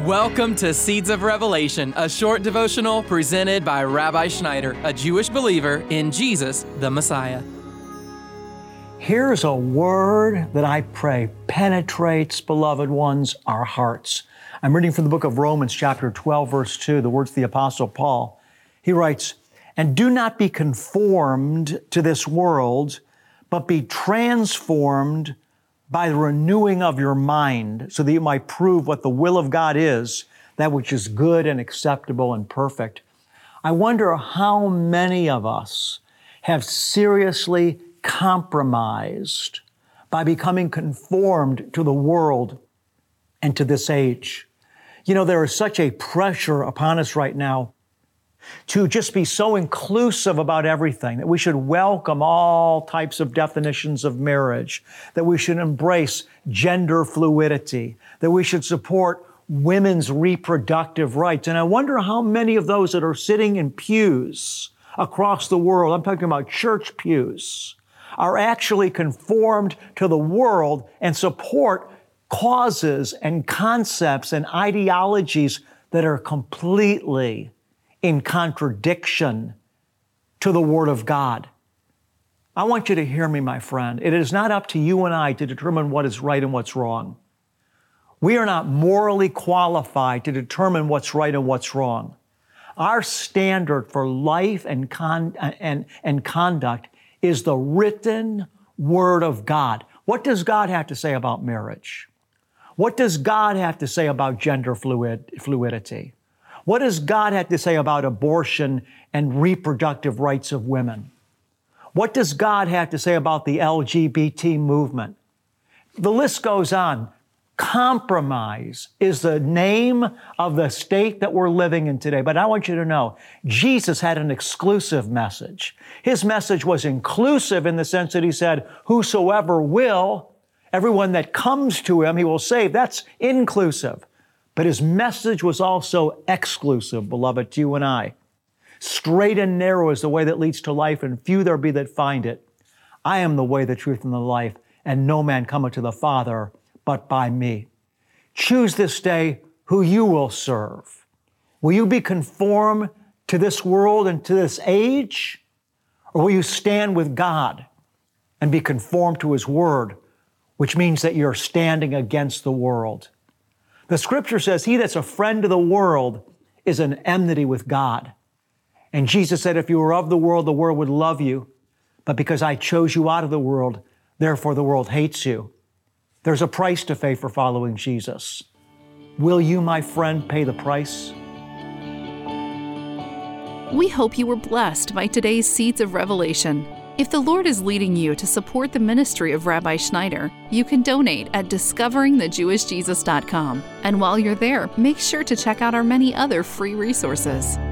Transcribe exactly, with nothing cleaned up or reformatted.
Welcome to Seeds of Revelation, a short devotional presented by Rabbi Schneider, a Jewish believer in Jesus, the Messiah. Here's a word that I pray penetrates, beloved ones, our hearts. I'm reading from the book of Romans, chapter twelve, verse two, the words of the Apostle Paul. He writes, "And do not be conformed to this world, but be transformed by the renewing of your mind, so that you might prove what the will of God is, that which is good and acceptable and perfect." I wonder how many of us have seriously compromised by becoming conformed to the world and to this age. You know, there is such a pressure upon us right now to just be so inclusive about everything, that we should welcome all types of definitions of marriage, that we should embrace gender fluidity, that we should support women's reproductive rights. And I wonder how many of those that are sitting in pews across the world, I'm talking about church pews, are actually conformed to the world and support causes and concepts and ideologies that are completely in contradiction to the Word of God. I want you to hear me, my friend. It is not up to you and I to determine what is right and what's wrong. We are not morally qualified to determine what's right and what's wrong. Our standard for life and, con- and, and conduct is the written Word of God. What does God have to say about marriage? What does God have to say about gender fluid, fluidity? What does God have to say about abortion and reproductive rights of women? What does God have to say about the L G B T movement? The list goes on. Compromise is the name of the state that we're living in today. But I want you to know, Jesus had an exclusive message. His message was inclusive in the sense that he said, whosoever will, everyone that comes to him, he will save. That's inclusive. But his message was also exclusive, beloved, to you and I. Straight and narrow is the way that leads to life, and few there be that find it. I am the way, the truth, and the life, and no man cometh to the Father but by me. Choose this day who you will serve. Will you be conformed to this world and to this age? Or will you stand with God and be conformed to His Word, which means that you're standing against the world? The Scripture says, he that's a friend of the world is an enmity with God. And Jesus said, if you were of the world, the world would love you. But because I chose you out of the world, therefore the world hates you. There's a price to pay for following Jesus. Will you, my friend, pay the price? We hope you were blessed by today's Seeds of Revelation. If the Lord is leading you to support the ministry of Rabbi Schneider, you can donate at discovering the jewish jesus dot com. And while you're there, make sure to check out our many other free resources.